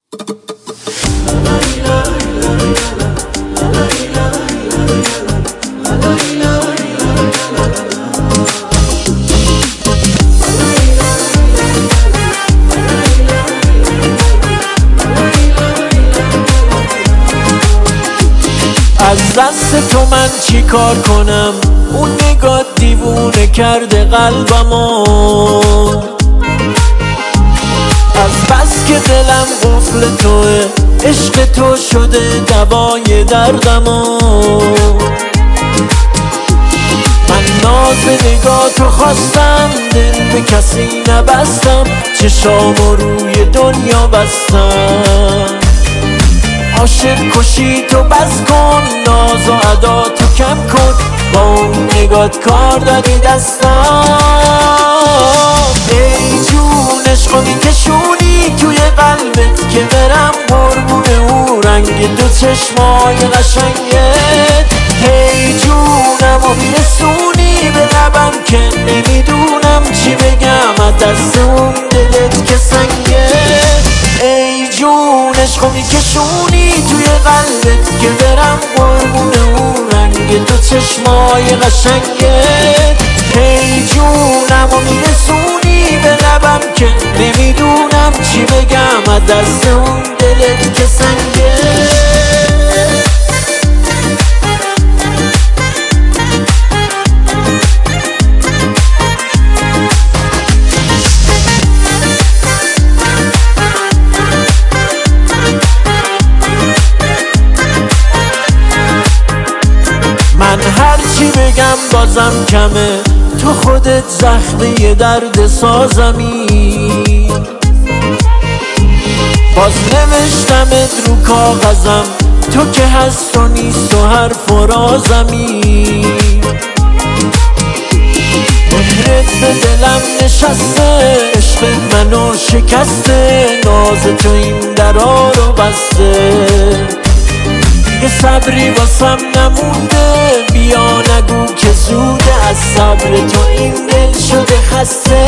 از دست تو من چی کار کنم؟ اون نگاه دیوونه کرده قلبمو. از بس که دلم قفل توه، عشق تو شده دوای دردمو. من ناز نگاه تو خواستم، دل به کسی نبستم، چشامو روی دنیا بستم. عاشق کشی تو بس کن، ناز و ادا تو کم کن، با اون نگات کار دادی دستم. ای جون عشقو میکشونی توی قلبت که برم قربون اون رنگ دو چشمای قشنگت. ای جونمو میرسونی به لبم که نمیدونم چی بگم از دست اون دلت که سنگه. ای جون عشقو میکشونی توی قلبت که برم قربون اون رنگ دو چشمای قشنگت. ای جونمو میرسونی به لبم که نمیدونم چی بگم از دست اون دلت که سنگه. من هرچی بگم بازم کمه، تو خودت زخمه درد سازمی. باز نوشتمت رو کاغذم، تو که هست و نیست و حرف و رازمی. مهرت به دلم نشسته، عشق منو شکسته، ناز تو این درا رو بسته. یه صبری واسم نمونده، بیا نگو که زوده، از صبر تو این دل شده خسته.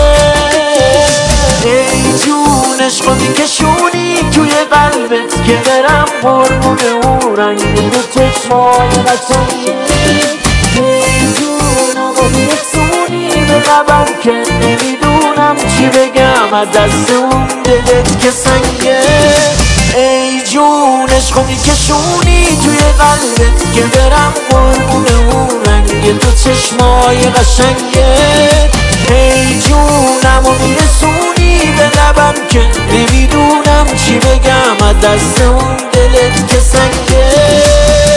ای جون عشقو میکشونی توی قلبت که برم قربون اون رنگ دو چشمای قشنگت. ای جونمو میرسونی به لبم که نمیدونم چی بگم از دست اون دلت که سنگه. ای جون عشقو میکشونی توی قلبت که برم قربون اون رنگ دو چشمای قشنگت. ای جونمو میرسونی به لبم که نمیدونم چی بگم از دست اون دلت که سنگه.